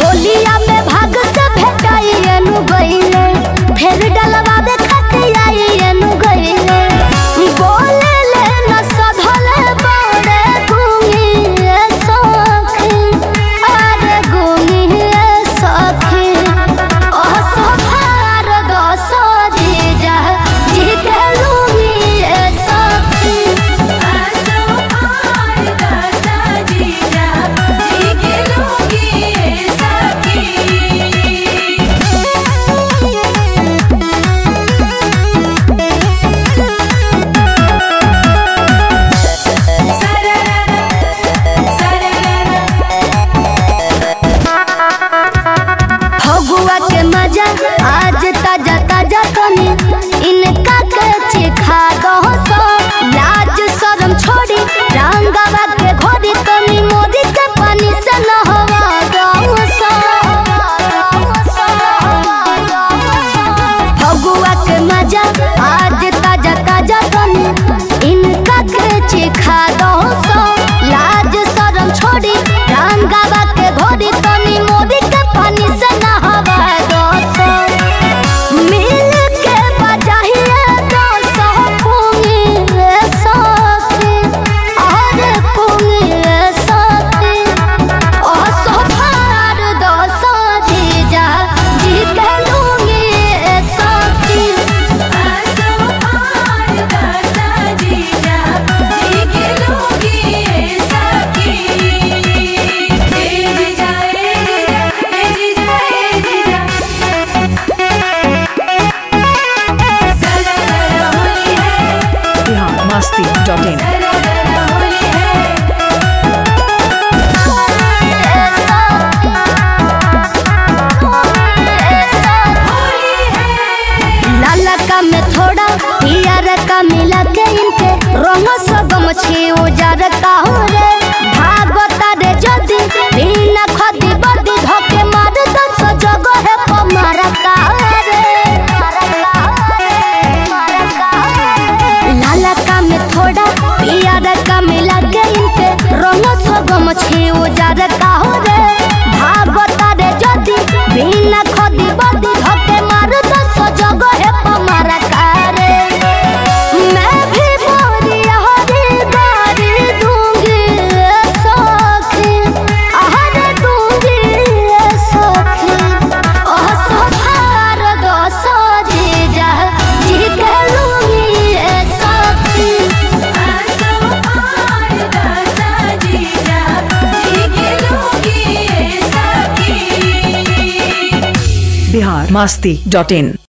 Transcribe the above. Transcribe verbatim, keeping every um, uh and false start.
होलिया में भाग से भेटाई एनु गईले फेर डलवा दे खतियाई एनु गईले बोले ले न सधले बड़े गुंगी ए सखी अरे गुंगी ए सखी ओ सोफार दो सजी जा जी के लूंगी ए सखी आ सोफार दो सजी जा जी के लूंगी ए सखी। फगुआ के मजा आज ताजा ताजा तनी इनका के चिखा दो सो लाज शरम छोड़ी रंगवा के घोड़ी तनी मोदी के पानी से नहवा दो सो फगुआ के मजा आज ताजा ताजा तनी इनका के चिखा दो सो लाज शरम छोड़ी रंगवा के घोड़ी तनी मोदी के पानी से नहवा दो सो मिल के बजाहिए दो सो पुंगी रे सखी अरे पुंगी रे सखी ओ सोफार दो सो जी जा जी के लूंगी रे सखी आ सोफार दो सो जी जा जी के लूंगी रे सखी। ए जी जा ए जी जा ए जी जा सदा होली है बिहार मस्ती डॉट इन। सदा होली है लाला का में थोड़ा पियर का मिला के इनके रंग सब मछी उजार का हो रे भागवता रे जदी बिना खदी बदी धोके मार दस जगह है पमारा का रे लाला का में थोड़ा पियर का मिला के इनके रंग सब मछी उजार का हो रे भागवता रे जदी बिना खदी बदी धोके मार दस जगह है पमारा का रे मैं भी मोरी हरी गारी दूंगी ए सखी अरे दूंगी ए सखी ओ सोफार दो सजी जा जी के लूंगी ए सखी आ सोफार दो सजी जा जी के लूंगी ए सखी। बिहार मस्ती डॉट इन।